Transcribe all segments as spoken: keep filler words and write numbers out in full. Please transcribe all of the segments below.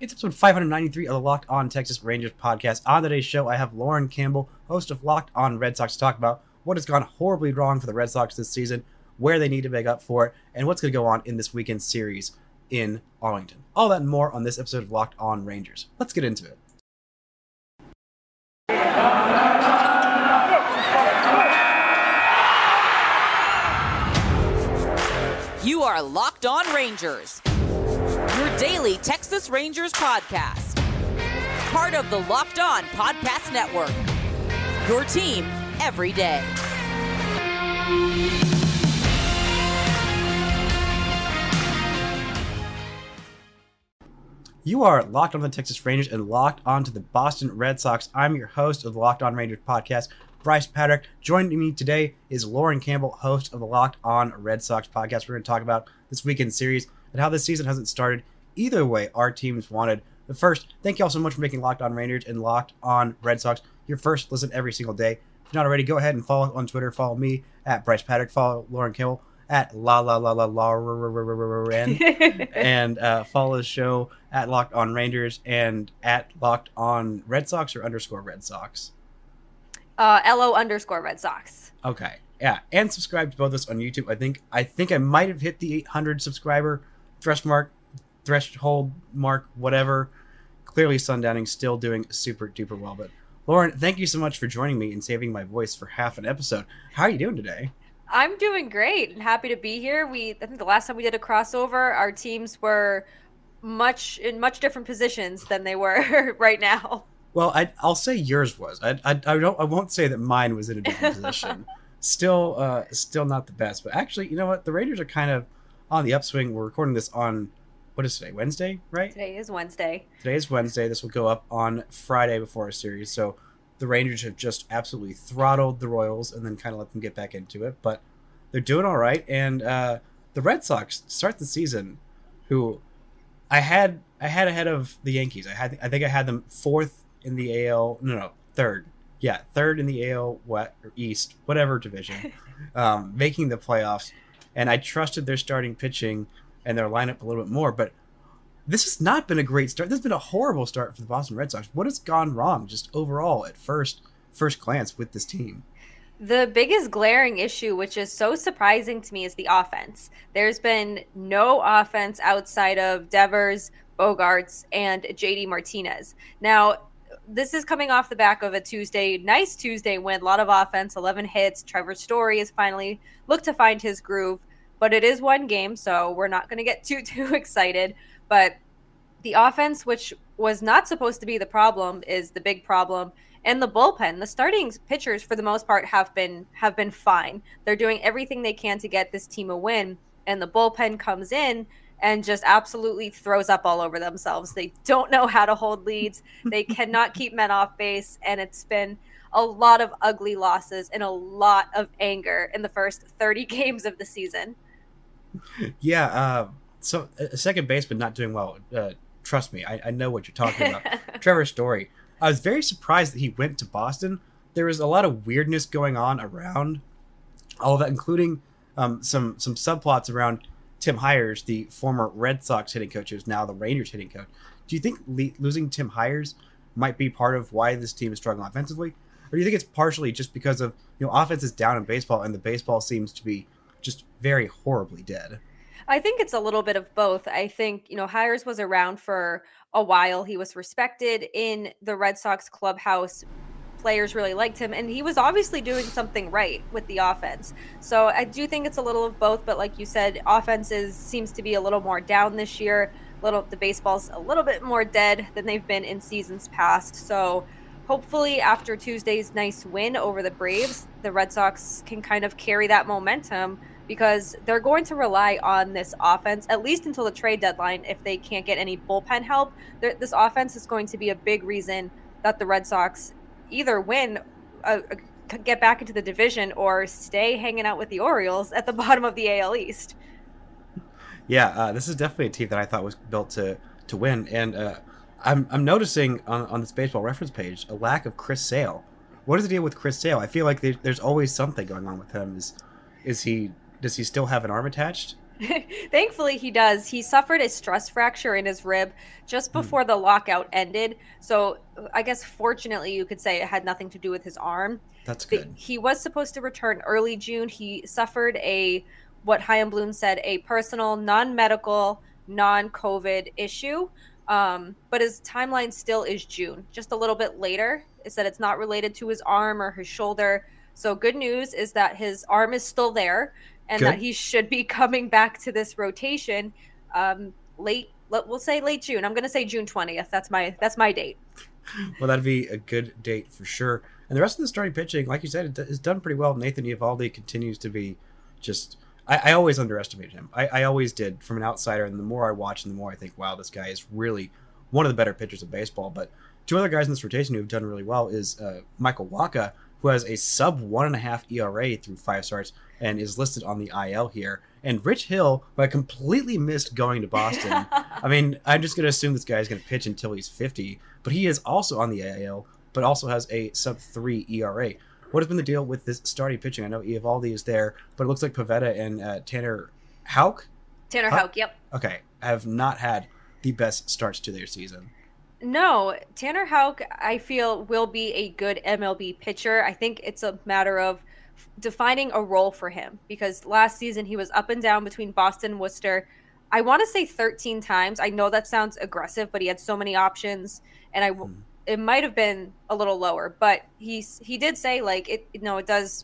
It's episode five ninety-three of the Locked On Texas Rangers podcast. On today's show, I have Lauren Campbell, host of Locked On Red Sox, to talk about what has gone horribly wrong for the Red Sox this season, where they need to make up for it, and what's going to go on in this weekend series in Arlington. All that and more on this episode of Locked On Rangers. Let's get into it. You are Locked On Rangers, your daily Texas Rangers podcast. Part of the Locked On Podcast Network, your team every day. You are Locked On the Texas Rangers and Locked On to the Boston Red Sox. I'm your host of the Locked On Rangers podcast, Bryce Patrick. Joining me today is Lauren Campbell, host of the Locked On Red Sox podcast. We're going to talk about this weekend series and how this season hasn't started either way our teams wanted. But first, thank you all so much for making Locked On Rangers and Locked On Red Sox your first listen every single day. If you're not already, go ahead and follow on Twitter. Follow me at Bryce Patrick. Follow Lauren Campbell at la la la la la and uh, follow the show at Locked On Rangers and at Locked On Red Sox or underscore Red Sox. Uh, L O underscore Red Sox. Okay, yeah, and subscribe to both of us on YouTube. I think I think I might have hit the eight hundred subscriber thresh mark, threshold mark, whatever. Clearly, Sundowning's still doing super duper well. But Lauren, thank you so much for joining me and saving my voice for half an episode. How are you doing today? I'm doing great and happy to be here. We I think the last time we did a crossover, our teams were much in much different positions than they were right now. Well, I, I'll say yours was. I, I, I don't. I won't say that mine was in a different position. Still, uh, still not the best. But actually, you know what? The Rangers are kind of on the upswing. We're recording this on what is today? Wednesday, right? Today is Wednesday. Today is Wednesday. This will go up on Friday before our series. So the Rangers have just absolutely throttled the Royals and then kind of let them get back into it. But they're doing all right. And uh, the Red Sox start the season, who I had I had ahead of the Yankees. I had I think I had them fourth in the A L. No, no, third. Yeah, third in the A L West or East, whatever division, um, making the playoffs. And I trusted their starting pitching and their lineup a little bit more. But this has not been a great start. This has been a horrible start for the Boston Red Sox. What has gone wrong just overall at first first glance with this team? The biggest glaring issue, which is so surprising to me, is the offense. There's been no offense outside of Devers, Bogarts, and J D Martinez. Now, this is coming off the back of a Tuesday, nice Tuesday win, a lot of offense, eleven hits. Trevor Story has finally looked to find his groove, but it is one game, so we're not going to get too, too excited. But the offense, which was not supposed to be the problem, is the big problem. And the bullpen, the starting pitchers, for the most part, have been have been fine. They're doing everything they can to get this team a win, and the bullpen comes in and just absolutely throws up all over themselves. They don't know how to hold leads. They cannot keep men off base, and it's been a lot of ugly losses and a lot of anger in the first thirty games of the season. Yeah, uh, so a second baseman not doing well. Uh, trust me, I, I know what you're talking about. Trevor Story. I was very surprised that he went to Boston. There was a lot of weirdness going on around all of that, including um, some some subplots around Tim Hires, the former Red Sox hitting coach, who's now the Rangers hitting coach. Do you think le- losing Tim Hires might be part of why this team is struggling offensively? Or do you think it's partially just because of, you know, offense is down in baseball and the baseball seems to be just very horribly dead? I think it's a little bit of both. I think, you know, Hires was around for a while. He was respected in the Red Sox clubhouse. Players really liked him, and he was obviously doing something right with the offense. So I do think it's a little of both, but like you said, offenses seems to be a little more down this year. Little the baseball's a little bit more dead than they've been in seasons past. So hopefully after Tuesday's nice win over the Braves, the Red Sox can kind of carry that momentum, because they're going to rely on this offense, at least until the trade deadline. If they can't get any bullpen help, this offense is going to be a big reason that the Red Sox either win, uh, get back into the division, or stay hanging out with the Orioles at the bottom of the A L East. Yeah, uh, this is definitely a team that I thought was built to to win. And uh, I'm I'm noticing on, on this baseball reference page a lack of Chris Sale. What is the deal with Chris Sale? I feel like there, there's always something going on with him. Is is he does he still have an arm attached? Thankfully, he does. He suffered a stress fracture in his rib just before mm. the lockout ended. So I guess fortunately, you could say it had nothing to do with his arm. That's good. The, he was supposed to return early June. He suffered a, what Chaim Bloom said, a personal, non-medical, non-COVID issue. Um, but his timeline still is June, just a little bit later. It said it's not related to his arm or his shoulder. So good news is that his arm is still there and good. That he should be coming back to this rotation um, late, we'll say late June. I'm going to say June twentieth. That's my that's my date. Well, that'd be a good date for sure. And the rest of the starting pitching, like you said, is done pretty well. Nathan Eovaldi continues to be just... I, I always underestimated him. I, I always did from an outsider, and the more I watch and the more I think, wow, this guy is really one of the better pitchers of baseball. But two other guys in this rotation who have done really well is uh, Michael Wacha, who has a sub one and a half E R A through five starts and is listed on the I L here. And Rich Hill, who I completely missed going to Boston. I mean, I'm just going to assume this guy is going to pitch until he's fifty, but he is also on the I L, but also has a sub three E R A. What has been the deal with this starting pitching? I know Eovaldi is there, but it looks like Pivetta and uh, Tanner Houck? Tanner Houck, Houck, yep. Okay, have not had the best starts to their season. No, Tanner Houck, I feel, will be a good M L B pitcher. I think it's a matter of defining a role for him because last season he was up and down between Boston and Worcester. I want to say thirteen times. I know that sounds aggressive, but he had so many options, and I... Hmm. It might have been a little lower, but he's he did say like it. You know, it does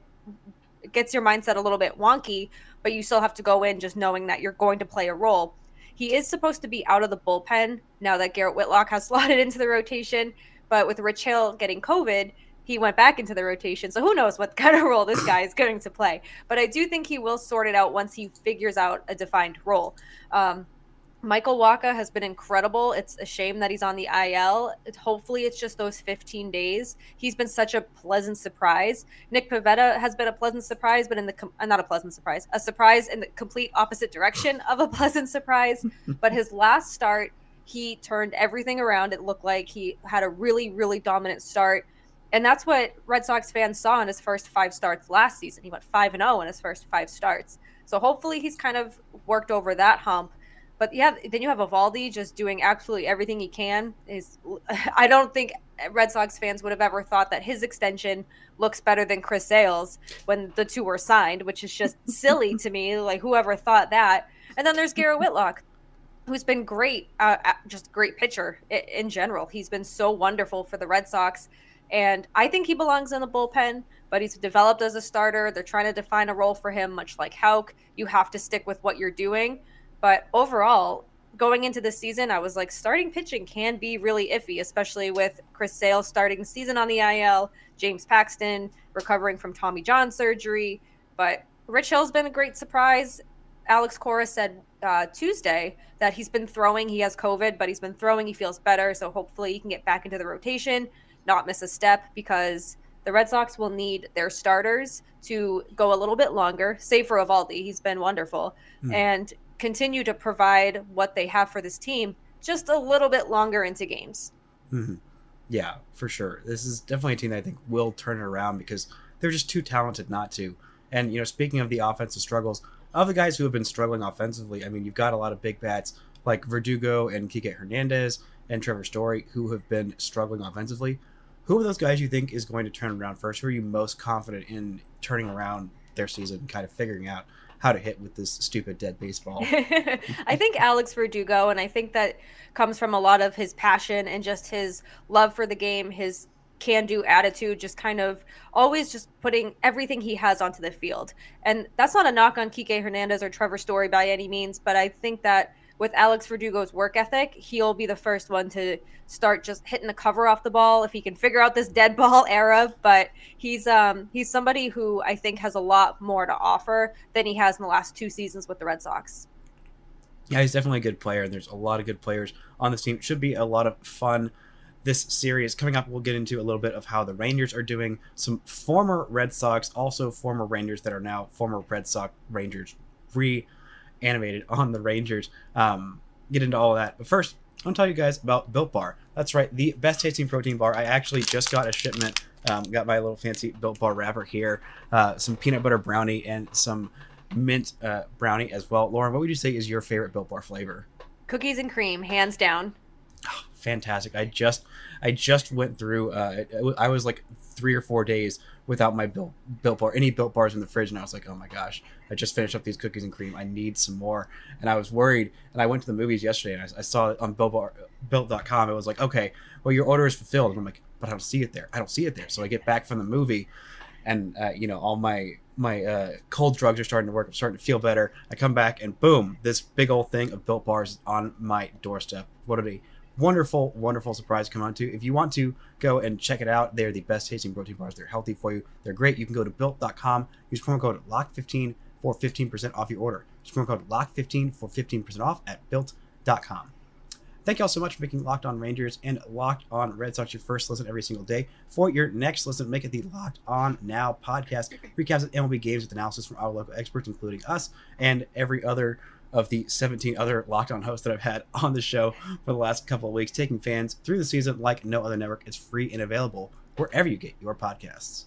it gets your mindset a little bit wonky, but you still have to go in just knowing that you're going to play a role. He is supposed to be out of the bullpen now that Garrett Whitlock has slotted into the rotation, but with Rich Hill getting COVID, he went back into the rotation. So who knows what kind of role this guy is going to play? But I do think he will sort it out once he figures out a defined role. Um, Michael Wacha has been incredible. It's a shame that he's on the I L. It, hopefully it's just those fifteen days. He's been such a pleasant surprise. Nick Pivetta has been a pleasant surprise, but in the com- not a pleasant surprise, a surprise in the complete opposite direction of a pleasant surprise. But his last start, he turned everything around. It looked like he had a really, really dominant start. And that's what Red Sox fans saw in his first five starts last season. He went five and oh in his first five starts. So hopefully he's kind of worked over that hump. But yeah, then you have Eovaldi just doing absolutely everything he can. Is I don't think Red Sox fans would have ever thought that his extension looks better than Chris Sale's when the two were signed, which is just silly to me. Like, whoever thought that? And then there's Garrett Whitlock, who's been great, uh, just great pitcher in general. He's been so wonderful for the Red Sox. And I think he belongs in the bullpen, but he's developed as a starter. They're trying to define a role for him, much like Houck. You have to stick with what you're doing. But overall, going into the season, I was like, starting pitching can be really iffy, especially with Chris Sale starting the season on the I L, James Paxton recovering from Tommy John surgery. But Rich Hill's been a great surprise. Alex Cora said uh, Tuesday that he's been throwing. He has COVID, but he's been throwing. He feels better. So hopefully he can get back into the rotation, not miss a step, because the Red Sox will need their starters to go a little bit longer, save for Eovaldi. He's been wonderful. Mm. And continue to provide what they have for this team just a little bit longer into games. Mm-hmm. Yeah, for sure. This is definitely a team that I think will turn it around because they're just too talented not to. And, you know, speaking of the offensive struggles, of the guys who have been struggling offensively, I mean, you've got a lot of big bats like Verdugo and Kike Hernandez and Trevor Story who have been struggling offensively. Who are those guys you think is going to turn around first? Who are you most confident in turning around their season and kind of figuring out how to hit with this stupid dead baseball? I think Alex Verdugo, and I think that comes from a lot of his passion and just his love for the game, his can-do attitude, just kind of always just putting everything he has onto the field. And that's not a knock on Kike Hernandez or Trevor Story by any means, but I think that with Alex Verdugo's work ethic, he'll be the first one to start just hitting the cover off the ball if he can figure out this dead ball era. But he's um he's somebody who I think has a lot more to offer than he has in the last two seasons with the Red Sox. Yeah, he's definitely a good player, and there's a lot of good players on this team. It should be a lot of fun. This series coming up, we'll get into a little bit of how the Rangers are doing. Some former Red Sox, also former Rangers that are now former Red Sox Rangers re animated on the Rangers. Um, get into all of that. But first, I want to tell you guys about Built Bar. That's right, the best tasting protein bar. I actually just got a shipment. Um, got my little fancy Built Bar wrapper here. Uh, some peanut butter brownie and some mint uh, brownie as well. Lauren, what would you say is your favorite Built Bar flavor? Cookies and cream, hands down. Oh, fantastic. I just I just went through, uh, I was like three or four days without my Built, Built Bar, any Built Bars in the fridge. And I was like, oh my gosh, I just finished up these cookies and cream. I need some more. And I was worried. And I went to the movies yesterday and I, I saw it on Built Bar, built dot com. It was like, okay, well, your order is fulfilled. And I'm like, but I don't see it there. I don't see it there. So I get back from the movie and, uh, you know, all my, my uh, cold drugs are starting to work. I'm starting to feel better. I come back and boom, this big old thing of Built Bars is on my doorstep. What a wonderful, wonderful surprise to come on to. If you want to go and check it out, they're the best tasting protein bars. They're healthy for you. They're great. You can go to built dot com. Use promo code lock fifteen for fifteen percent off your order. Use promo code lock fifteen for fifteen percent off at built dot com. Thank you all so much for making Locked On Rangers and Locked On Red Sox your first listen every single day. For your next listen, make it the Locked On Now podcast. Recaps of M L B games with analysis from our local experts, including us and every other of the seventeen other Locked On hosts that I've had on the show for the last couple of weeks, taking fans through the season like no other network. It's free and available wherever you get your podcasts.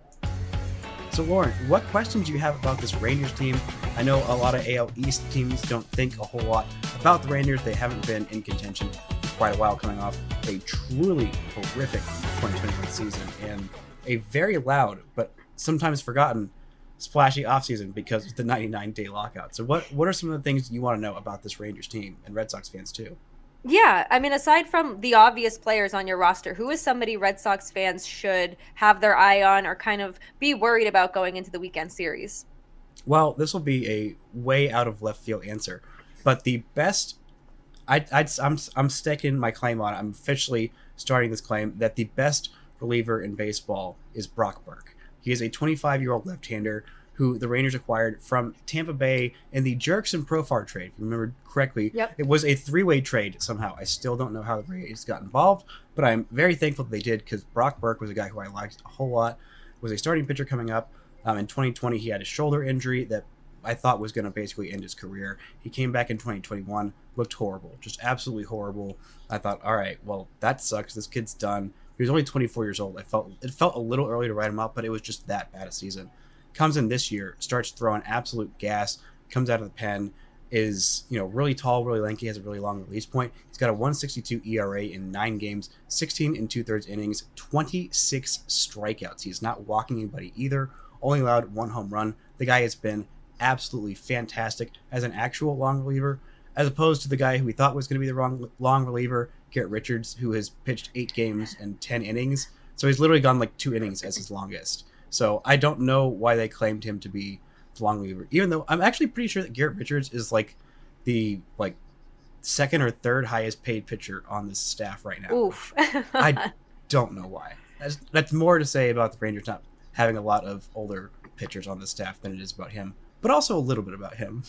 So, Lauren, what questions do you have about this Rangers team? I know a lot of A L East teams don't think a whole lot about the Rangers. They haven't been in contention for quite a while, coming off a truly horrific twenty twenty-one season and a very loud but sometimes forgotten splashy offseason because of the ninety-nine day lockout. So what what are some of the things you want to know about this Rangers team and Red Sox fans too? Yeah, I mean, aside from the obvious players on your roster, who is somebody Red Sox fans should have their eye on or kind of be worried about going into the weekend series? Well, this will be a way out of left field answer, but the best, I, I'd, I'm I'm staking my claim on it. I'm officially starting this claim that the best reliever in baseball is Brock Burke. He is a twenty-five-year-old left-hander who the Rangers acquired from Tampa Bay in the Jurickson Profar trade. If you remember correctly, yep. It was a three-way trade somehow. I still don't know how the Rays got involved, but I'm very thankful that they did because Brock Burke was a guy who I liked a whole lot, was a starting pitcher coming up. Um, in twenty twenty, he had a shoulder injury that I thought was going to basically end his career. He came back in twenty twenty-one, looked horrible, just absolutely horrible. I thought, all right, well, that sucks. This kid's done. He was only twenty-four years old. I felt it felt a little early to write him up, but it was just that bad a season. Comes in this year, starts throwing absolute gas, comes out of the pen, is, you know, really tall, really lanky, has a really long release point. He's got a one sixty-two E R A in nine games, sixteen and two-thirds innings, twenty-six strikeouts. He's not walking anybody either, only allowed one home run. The guy has been absolutely fantastic as an actual long reliever, as opposed to the guy who we thought was going to be the wrong long reliever, Garrett Richards, who has pitched eight games and ten innings. So he's literally gone like two innings as his longest. So I don't know why they claimed him to be the long reliever, even though I'm actually pretty sure that Garrett Richards is like the like second or third highest paid pitcher on this staff right now. Oof. I don't know why. That's, that's more to say about the Rangers not having a lot of older pitchers on the staff than it is about him, but also a little bit about him.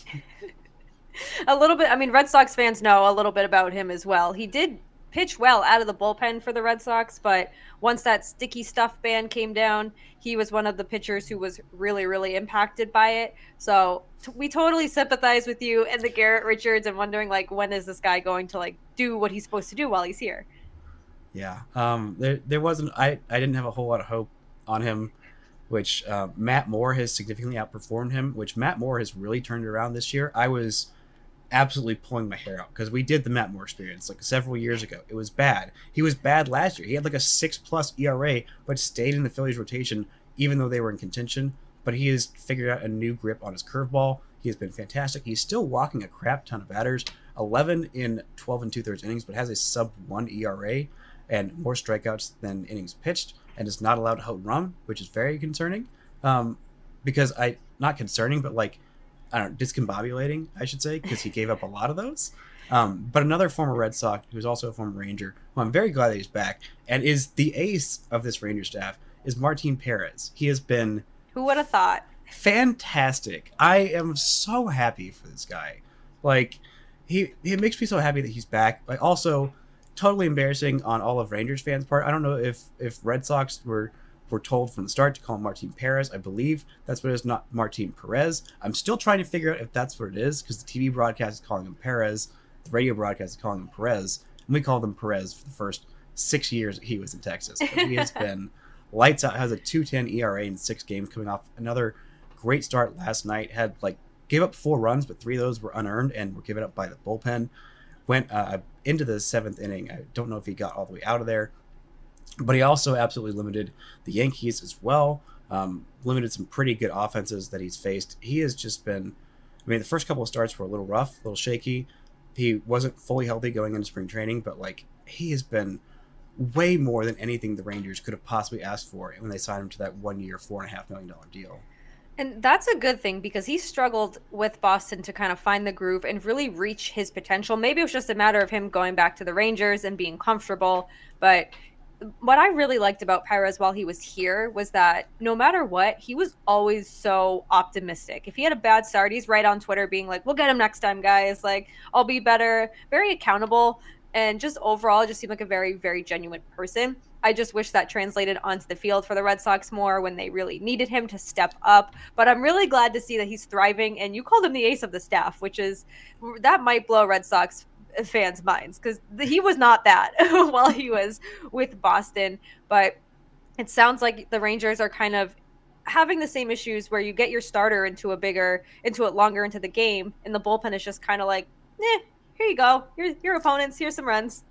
A little bit. I mean, Red Sox fans know a little bit about him as well. He did pitch well out of the bullpen for the Red Sox, but once that sticky stuff ban came down, he was one of the pitchers who was really, really impacted by it. So t- we totally sympathize with you and the Garrett Richards and wondering, like, when is this guy going to, like, do what he's supposed to do while he's here? Yeah. Um, there, there wasn't, I, I didn't have a whole lot of hope on him, which uh, Matt Moore has significantly outperformed him, which Matt Moore has really turned around this year. I was absolutely pulling my hair out because we did the Matt Moore experience like several years ago. It was bad. He was bad last year. He had like a six plus E R A, but stayed in the Phillies rotation even though they were in contention. But he has figured out a new grip on his curveball. He has been fantastic. He's still walking a crap ton of batters, eleven in twelve and two thirds innings, but has a sub one E R A and more strikeouts than innings pitched, and is not allowed to home run, which is very concerning. Um, because I not concerning, but like. I don't know, discombobulating, I should say, because he gave up a lot of those. Um, but another former Red Sox, who's also a former Ranger, who I'm very glad that he's back, and is the ace of this Ranger staff, is Martin Perez. He has been... Who would have thought? Fantastic. I am so happy for this guy. Like, he, he makes me so happy that he's back. Like, also, totally embarrassing on all of Rangers fans' part. I don't know if, if Red Sox were... were told from the start to call him Martin Perez. I believe that's what it is, not Martin Perez. I'm still trying to figure out if that's what it is, because the T V broadcast is calling him Perez, the radio broadcast is calling him Perez, and we called him Perez for the first six years he was in Texas. But he has been lights out, has a two ten E R A in six games, coming off another great start last night. Had like gave up four runs, but three of those were unearned and were given up by the bullpen. Went uh, into the seventh inning. I don't know if he got all the way out of there, but he also absolutely limited the Yankees as well. Um, limited some pretty good offenses that he's faced. He has just been, I mean, the first couple of starts were a little rough, a little shaky. He wasn't fully healthy going into spring training, but like he has been way more than anything the Rangers could have possibly asked for when they signed him to that one year, four and a half million dollar deal. And that's a good thing because he struggled with Boston to kind of find the groove and really reach his potential. Maybe it was just a matter of him going back to the Rangers and being comfortable, but what I really liked about Perez while he was here was that no matter what, he was always so optimistic. If he had a bad start, he's right on Twitter being like, we'll get him next time, guys. Like, I'll be better. Very accountable. And just overall, just seemed like a very, very genuine person. I just wish that translated onto the field for the Red Sox more when they really needed him to step up. But I'm really glad to see that he's thriving. And you called him the ace of the staff, which is, that might blow Red Sox fans' minds because he was not that while he was with Boston. But it sounds like the Rangers are kind of having the same issues where you get your starter into a bigger, into it longer into the game, and the bullpen is just kind of like, eh, here you go. Here's your opponents. Here's some runs.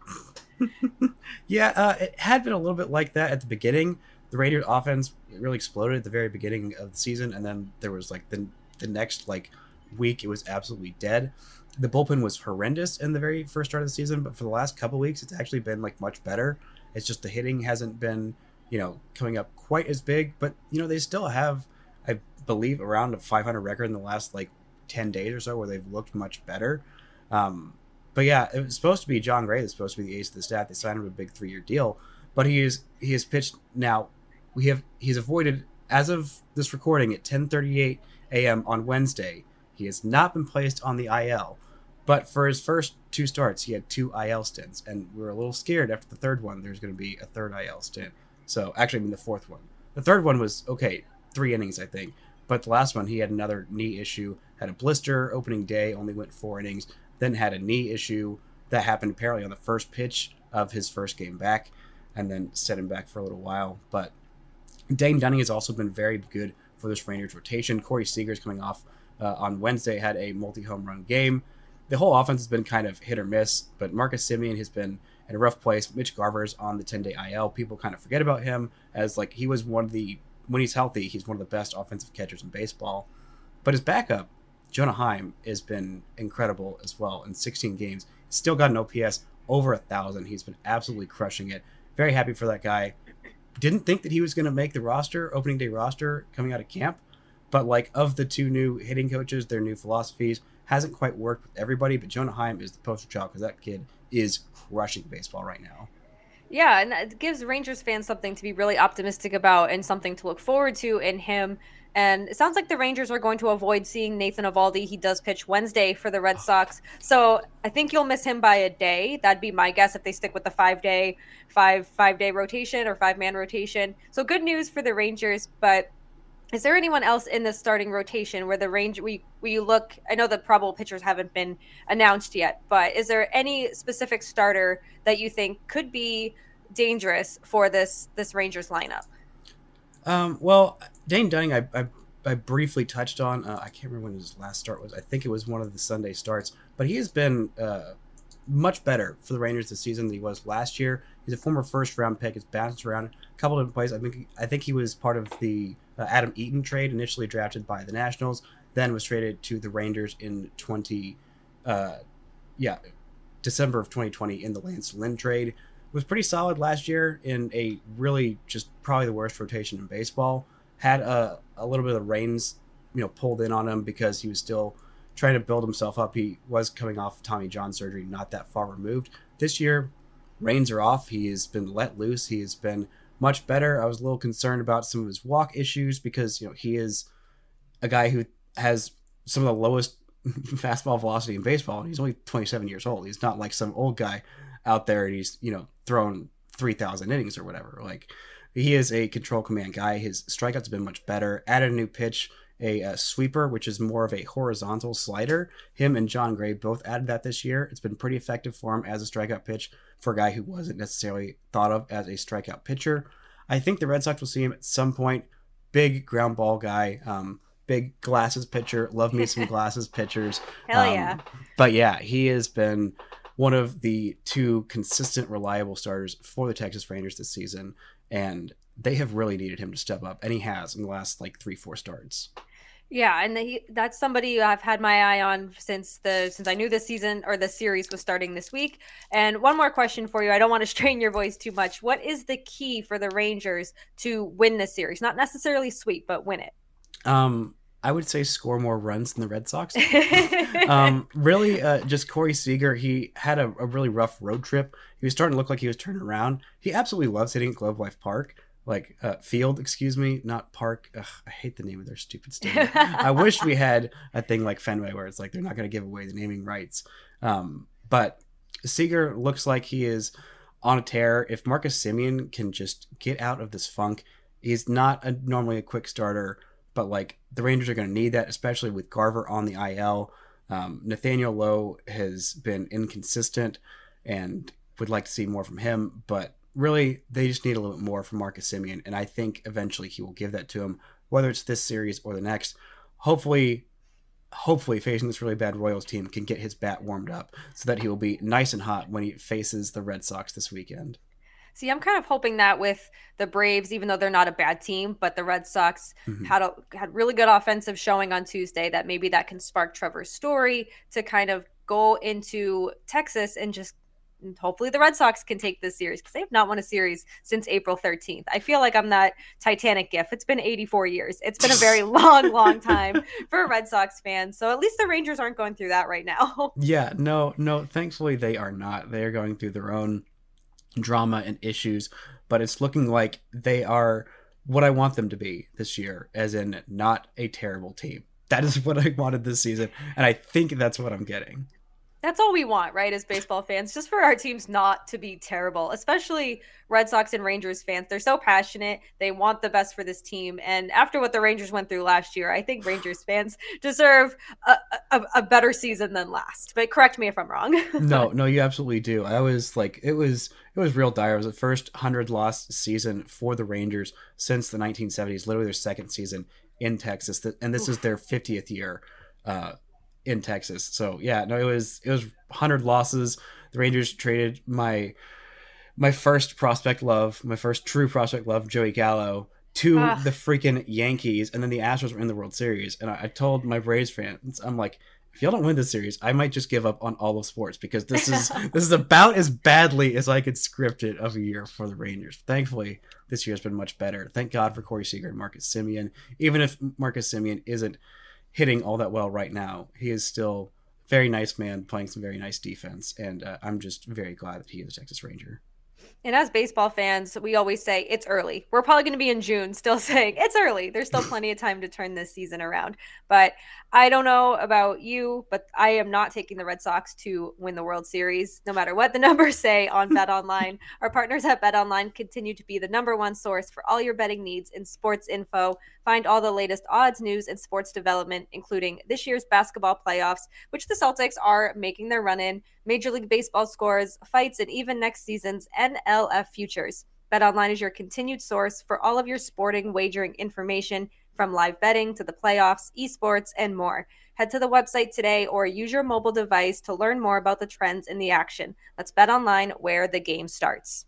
yeah, uh, it had been a little bit like that at the beginning. The Rangers offense really exploded at the very beginning of the season, and then there was like the the next like week it was absolutely dead. The bullpen was horrendous in the very first start of the season, but for the last couple of weeks, it's actually been like much better. It's just the hitting hasn't been, you know, coming up quite as big, but you know, they still have, I believe, around a five hundred record in the last like ten days or so where they've looked much better. Um, but yeah, it was supposed to be John Gray that's supposed to be the ace of the staff. They signed him to a big three-year deal, but he is he has pitched now. We have he's avoided as of this recording at ten thirty-eight a.m. on Wednesday. He has not been placed on the I L, but for his first two starts, he had two I L stints, and we were a little scared after the third one. There's going to be a third I L stint. So actually, I mean the fourth one. The third one was okay, three innings, I think. But the last one, he had another knee issue, had a blister opening day, only went four innings, then had a knee issue that happened apparently on the first pitch of his first game back, and then set him back for a little while. But Dane Dunning has also been very good for this Rangers rotation. Corey Seager's coming off uh, on Wednesday, had a multi-home run game. The whole offense has been kind of hit or miss, but Marcus Semien has been in a rough place. Mitch Garver's on the ten-day I L. People kind of forget about him as like he was one of the, when he's healthy, he's one of the best offensive catchers in baseball. But his backup, Jonah Heim, has been incredible as well in sixteen games. He's still got an O P S over a thousand. He's been absolutely crushing it. Very happy for that guy. Didn't think that he was going to make the roster, opening day roster coming out of camp. But like of the two new hitting coaches, their new philosophies hasn't quite worked with everybody. But Jonah Heim is the poster child because that kid is crushing baseball right now. Yeah, and it gives Rangers fans something to be really optimistic about and something to look forward to in him. And it sounds like the Rangers are going to avoid seeing Nathan Eovaldi. He does pitch Wednesday for the Red Sox. So I think you'll miss him by a day. That'd be my guess if they stick with the five-day, five, five-day rotation or five-man rotation. So good news for the Rangers, but is there anyone else in the starting rotation where the range we we look? I know the probable pitchers haven't been announced yet, but is there any specific starter that you think could be dangerous for this this Rangers lineup? Um, well, Dane Dunning, I, I I briefly touched on. Uh, I can't remember when his last start was. I think it was one of the Sunday starts, but he has been uh, much better for the Rangers this season than he was last year. He's a former first round pick. He's bounced around a couple of different places. I think I think he was part of the uh, Adam Eaton trade, initially drafted by the Nationals, then was traded to the Rangers in twenty, uh, yeah, December of twenty twenty in the Lance Lynn trade. Was pretty solid last year in a really just probably the worst rotation in baseball. Had a, a little bit of the reins, you know, pulled in on him because he was still trying to build himself up. He was coming off Tommy John surgery, not that far removed. This year, reins are off. He has been let loose. He has been much better. I was a little concerned about some of his walk issues because, you know, he is a guy who has some of the lowest fastball velocity in baseball, and he's only twenty-seven years old. He's not like some old guy out there and he's, you know, thrown three thousand innings or whatever. Like, he is a control command guy. His strikeouts have been much better. Added a new pitch, a, a sweeper, which is more of a horizontal slider. Him and John Gray both added that this year. It's been pretty effective for him as a strikeout pitch for a guy who wasn't necessarily thought of as a strikeout pitcher. I think the Red Sox will see him at some point. Big ground ball guy. Um, big glasses pitcher. Love me some glasses pitchers. Hell um, yeah. But yeah, he has been one of the two consistent, reliable starters for the Texas Rangers this season. And they have really needed him to step up. And he has in the last like three, four starts. Yeah, and the, that's somebody I've had my eye on since the since I knew the season or the series was starting this week. And one more question for you. I don't want to strain your voice too much. What is the key for the Rangers to win this series? Not necessarily sweep, but win it. Um, I would say score more runs than the Red Sox. um, really, uh, just Corey Seager. He had a, a really rough road trip. He was starting to look like he was turning around. He absolutely loves hitting at Globe Life Park. Like uh, field, excuse me, not park. Ugh, I hate the name of their stupid stadium. I wish we had a thing like Fenway where it's like they're not going to give away the naming rights. Um, but Seager looks like he is on a tear. If Marcus Semien can just get out of this funk, he's not a, normally a quick starter, but like the Rangers are going to need that, especially with Garver on the I L. Um, Nathaniel Lowe has been inconsistent and would like to see more from him, but really, they just need a little bit more from Marcus Semien, and I think eventually he will give that to him, whether it's this series or the next. Hopefully, hopefully facing this really bad Royals team can get his bat warmed up so that he will be nice and hot when he faces the Red Sox this weekend. See, I'm kind of hoping that with the Braves, even though they're not a bad team, but the Red Sox mm-hmm. had a had really good offensive showing on Tuesday, that maybe that can spark Trevor Story to kind of go into Texas and just hopefully the Red Sox can take this series, because they have not won a series since April thirteenth. I feel like I'm that Titanic gif. It's been eighty-four years. It's been a very long, long time for Red Sox fans. So at least the Rangers aren't going through that right now. Yeah, no, no, thankfully they are not. They are going through their own drama and issues, but it's looking like they are what I want them to be this year, as in not a terrible team. That is what I wanted this season, and I think that's what I'm getting. That's all we want, right, as baseball fans, just for our teams not to be terrible, especially Red Sox and Rangers fans. They're so passionate. They want the best for this team. And after what the Rangers went through last year, I think Rangers fans deserve a, a, a better season than last. But correct me if I'm wrong. no, no, you absolutely do. I was like, it was it was real dire. It was the first one hundred loss season for the Rangers since the nineteen seventies, literally their second season in Texas. And this Oof. is their fiftieth year uh in Texas. So yeah, no, it was it was one hundred losses. The Rangers traded my my first prospect love, my first true prospect love, Joey Gallo, to Ugh. the freaking Yankees, and then the Astros were in the World Series. And I, I told my Braves fans, I'm like, if y'all don't win this series, I might just give up on all of sports, because this is this is about as badly as I could script it of a year for the Rangers. Thankfully, this year has been much better. Thank God for Corey Seager and Marcus Semien. Even if Marcus Semien isn't hitting all that well right now, he is still a very nice man playing some very nice defense, and uh, I'm just very glad that he is a Texas Ranger. And as baseball fans, we always say it's early. We're probably going to be in June still saying it's early. There's still plenty of time to turn this season around. But I don't know about you, but I am not taking the Red Sox to win the World Series, no matter what the numbers say on BetOnline. Our partners at BetOnline continue to be the number one source for all your betting needs in sports info. Find all the latest odds, news, and sports development, including this year's basketball playoffs, which the Celtics are making their run in, Major League Baseball scores, fights, and even next season's N L F futures. BetOnline is your continued source for all of your sporting wagering information, from live betting to the playoffs, esports, and more. Head to the website today or use your mobile device to learn more about the trends in the action. Let's BetOnline, where the game starts.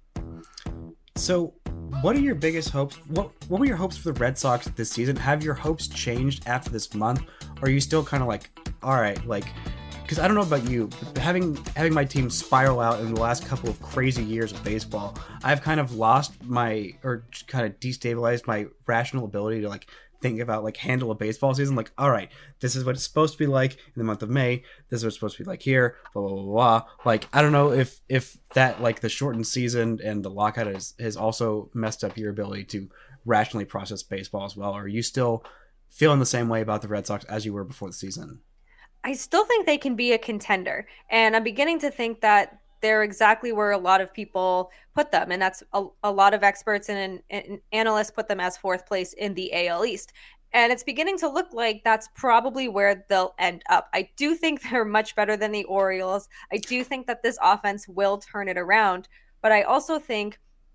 So, what are your biggest hopes? What What were your hopes for the Red Sox this season? Have your hopes changed after this month? Or are you still kind of like, all right, like, because I don't know about you, but having having my team spiral out in the last couple of crazy years of baseball, I've kind of lost my, or kind of destabilized my rational ability to like think about like handle a baseball season. Like, all right, this is what it's supposed to be like in the month of May. This is what it's supposed to be like here. Blah blah blah blah. Like, I don't know if if that like the shortened season and the lockout has has also messed up your ability to rationally process baseball as well. Or are you still feeling the same way about the Red Sox as you were before the season? I still think they can be a contender. And I'm beginning to think that they're exactly where a lot of people put them. And that's a, a lot of experts and, and analysts put them as fourth place in the A L East. And it's beginning to look like that's probably where they'll end up. I do think they're much better than the Orioles. I do think that this offense will turn it around. But I also think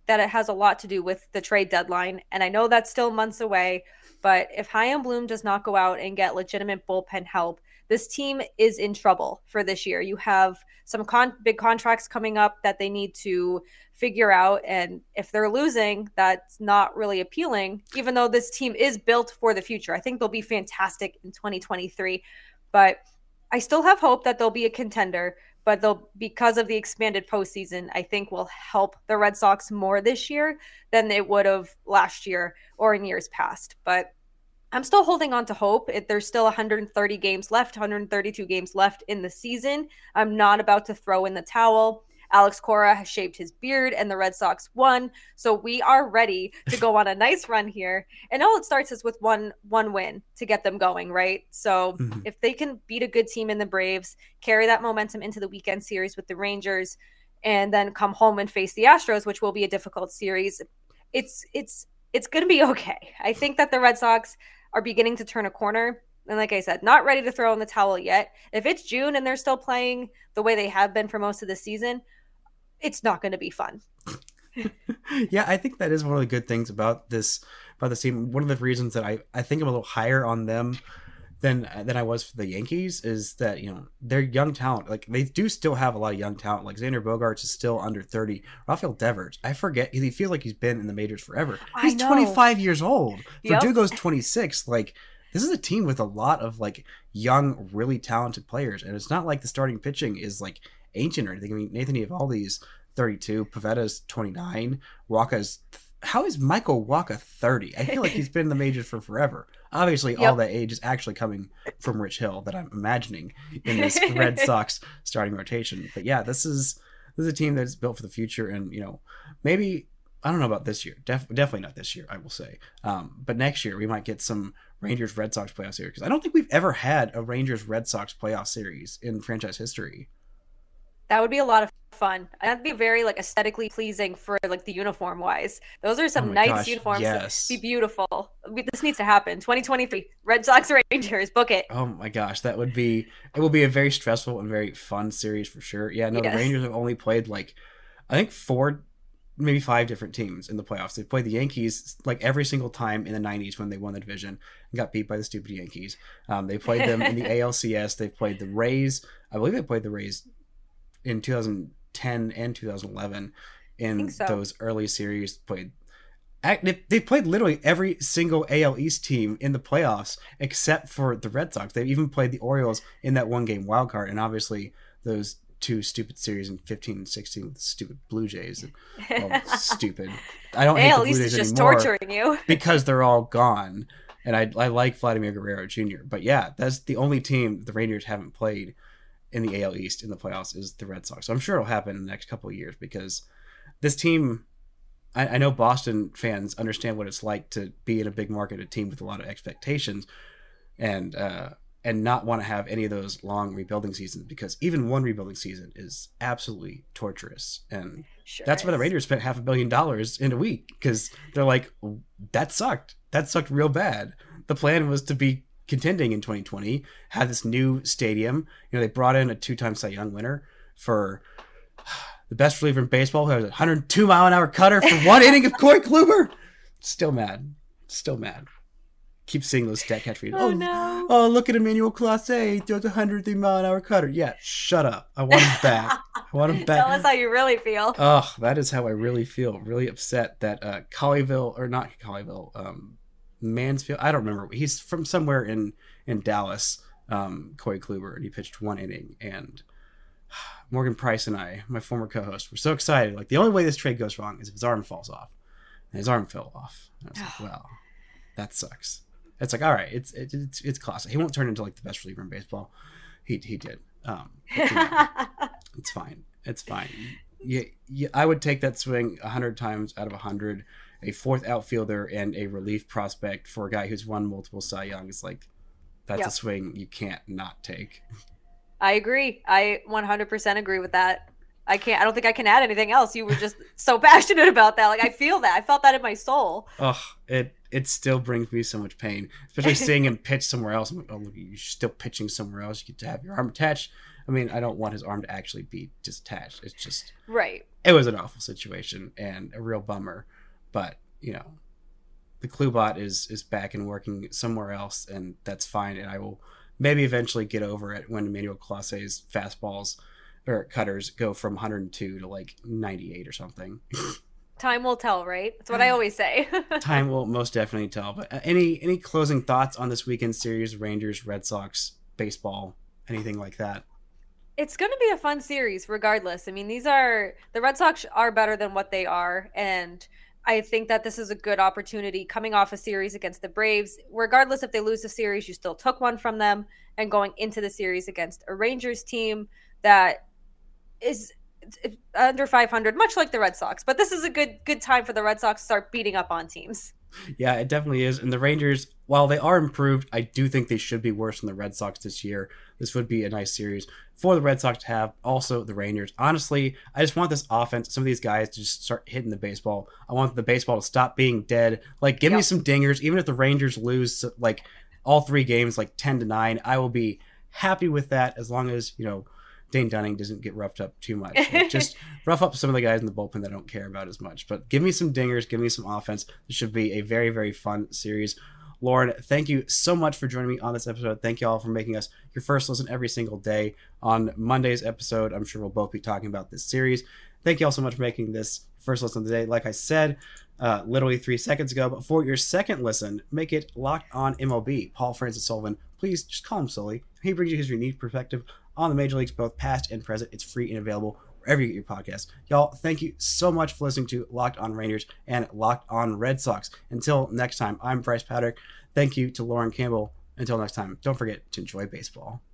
that it has a lot to do with the trade deadline. And I know that's still months away, but if Chaim Bloom does not go out and get legitimate bullpen help, this team is in trouble for this year. You have some con- big contracts coming up that they need to figure out. And if they're losing, that's not really appealing, even though this team is built for the future. I think they'll be fantastic in twenty twenty-three, but I still have hope that they'll be a contender, but they'll, because of the expanded postseason, I think will help the Red Sox more this year than it would have last year or in years past. But I'm still holding on to hope. It, there's still one hundred thirty games left, one hundred thirty-two games left in the season. I'm not about to throw in the towel. Alex Cora has shaved his beard and the Red Sox won. So we are ready to go on a nice run here. And all it starts is with one one win to get them going, right? So mm-hmm. if they can beat a good team in the Braves, carry that momentum into the weekend series with the Rangers, and then come home and face the Astros, which will be a difficult series, it's it's it's going to be okay. I think that the Red Sox are beginning to turn a corner. And like I said, not ready to throw in the towel yet. If it's June and they're still playing the way they have been for most of the season, it's not going to be fun. Yeah, I think that is one of the good things about this about this team. One of the reasons that I, I think I'm a little higher on them than than I was for the Yankees is that, you know, they're young talent. Like, they do still have a lot of young talent. Like, Xander Bogaerts is still under thirty. Rafael Devers, I forget, he feels like he's been in the majors forever. He's twenty-five years old. Yep. Verdugo's twenty-six. Like, this is a team with a lot of, like, young, really talented players. And it's not like the starting pitching is, like, ancient or anything. I mean, Nathan Eovaldi's thirty-two, Pavetta's twenty-nine, Waka's how is Michael Waka thirty? I feel like he's been in the majors for forever. Obviously, yep. all that age is actually coming from Rich Hill that I'm imagining in this Red Sox starting rotation. But yeah, this is this is a team that's built for the future, and, you know, maybe I don't know about this year. Def- definitely not this year, I will say. Um, but next year we might get some Rangers Red Sox playoff series, because I don't think we've ever had a Rangers Red Sox playoff series in franchise history. That would be a lot of fun. That'd be very, like, aesthetically pleasing for, like, the uniform wise. Those are some oh nice gosh, uniforms. Yes. Be beautiful. This needs to happen. twenty twenty-three Red Sox Rangers, book it. Oh my gosh, that would be it will be a very stressful and very fun series for sure. Yeah, no, yes. The Rangers have only played, like, I think four, maybe five different teams in the playoffs. They've played the Yankees, like, every single time in the nineties when they won the division and got beat by the stupid Yankees. Um, they played them in the A L C S. They've played the Rays. I believe they played the Rays in two thousand ten and two thousand eleven in so. those early series. Played they played literally every single A L East team in the playoffs except for the Red Sox. They've even played the Orioles in that one game wild card, and obviously those two stupid series in fifteen and sixteen with the stupid Blue Jays. Well, stupid. I don't hate the Blue Jays just anymore torturing you because they're all gone, and I I like Vladimir Guerrero Junior But yeah, that's the only team the Rangers haven't played in the A L East in the playoffs is the Red Sox. So I'm sure it'll happen in the next couple of years, because this team, I, I know Boston fans understand what it's like to be in a big market, a team with a lot of expectations, and uh, and not want to have any of those long rebuilding seasons, because even one rebuilding season is absolutely torturous. And sure that's is. why the Rangers spent half a billion dollars in a week, because they're like, that sucked. That sucked real bad. The plan was to be contending in twenty twenty, had this new stadium. You know, they brought in a two-time Cy Young winner for the best reliever in baseball, who has a one hundred two mile an hour cutter for one inning of Corey Kluber. Still mad. Still mad. Keep seeing those stat catch reads. Oh, oh no. Oh, look at Emmanuel Clase. He throws a one hundred three mile an hour cutter. Yeah, shut up. I want him back. I want him back. Tell us how you really feel. Oh, that is how I really feel. Really upset that uh, Colleyville, or not Colleyville, um, Mansfield, I don't remember. He's from somewhere in in Dallas, um, Corey Kluber, and he pitched one inning. And Morgan Price and I, my former co-host, were so excited. Like, the only way this trade goes wrong is if his arm falls off. And his arm fell off. And I was like, well, that sucks. It's like, all right, it's it, it's it's classic. He won't turn into, like, the best reliever in baseball. He he did. Um, but, you know, it's fine. It's fine. Yeah, yeah, I would take that swing a hundred times out of a hundred. A fourth outfielder and a relief prospect for a guy who's won multiple Cy Young is like, that's yep. a swing you can't not take. I agree. I one hundred percent agree with that. I can't, I don't think I can add anything else. You were just so passionate about that. Like, I feel that. I felt that in my soul. Oh, it, it still brings me so much pain, especially seeing him pitch somewhere else. I'm like, oh, look, you're still pitching somewhere else. You get to have your arm attached. I mean, I don't want his arm to actually be disattached. It's just right. It was an awful situation and a real bummer, but you know, the Klubot is is back and working somewhere else, and that's fine. And I will maybe eventually get over it when Emmanuel Clase's fastballs or cutters go from one hundred two to like ninety-eight or something. Time will tell, right? That's what I always say. Time will most definitely tell. But uh, any any closing thoughts on this weekend series? Rangers, Red Sox, baseball, anything like that? It's going to be a fun series regardless. I mean, these are the Red Sox are better than what they are, and I think that this is a good opportunity coming off a series against the Braves. Regardless if they lose the series, you still took one from them, and going into the series against a Rangers team that is under five hundred, much like the Red Sox. But this is a good good time for the Red Sox to start beating up on teams. Yeah, it definitely is. And the Rangers, while they are improved, I do think they should be worse than the Red Sox this year. This would be a nice series for the Red Sox to have. Also, the Rangers. Honestly, I just want this offense, some of these guys to just start hitting the baseball. I want the baseball to stop being dead. Like, give yep. me some dingers. Even if the Rangers lose, like, all three games, like ten to nine, I will be happy with that as long as, you know, Dane Dunning doesn't get roughed up too much. Like, just rough up some of the guys in the bullpen that I don't care about as much. But give me some dingers, give me some offense. This should be a very, very fun series. Lauren, thank you so much for joining me on this episode. Thank you all for making us your first listen every single day. On Monday's episode, I'm sure we'll both be talking about this series. Thank you all so much for making this first listen of the day. Like I said, uh, literally three seconds ago, but for your second listen, make it Locked On M L B. Paul Francis Sullivan, please just call him Sully. He brings you his unique perspective on the major leagues, both past and present. It's free and available wherever you get your podcasts. Y'all, thank you so much for listening to Locked On Rangers and Locked On Red Sox. Until next time, I'm Bryce Patrick. Thank you to Lauren Campbell. Until next time, don't forget to enjoy baseball.